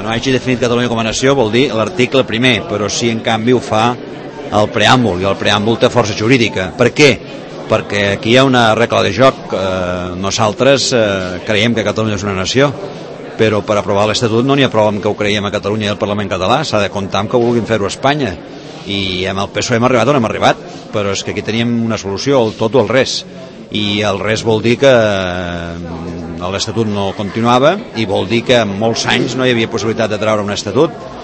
no hagi definit Catalunya com a nació vol dir l'article primer, però sí en canvi ho fa el preàmbul, i el preàmbul té força jurídica. Per què? Perquè aquí hi ha una regla de joc. Nosaltres creiem que Catalunya és una nació, però per aprovar l'Estatut no n'hi ha prou amb que ho creiem a Catalunya i al Parlament català, s'ha de comptar amb que vulguin fer-ho a Espanya, i amb el PSOE hem arribat on hem arribat, però és que aquí teníem una solució, el tot o el res, i el res vol dir que l'Estatut no continuava, i vol dir que en molts anys no hi havia possibilitat de treure un Estatut.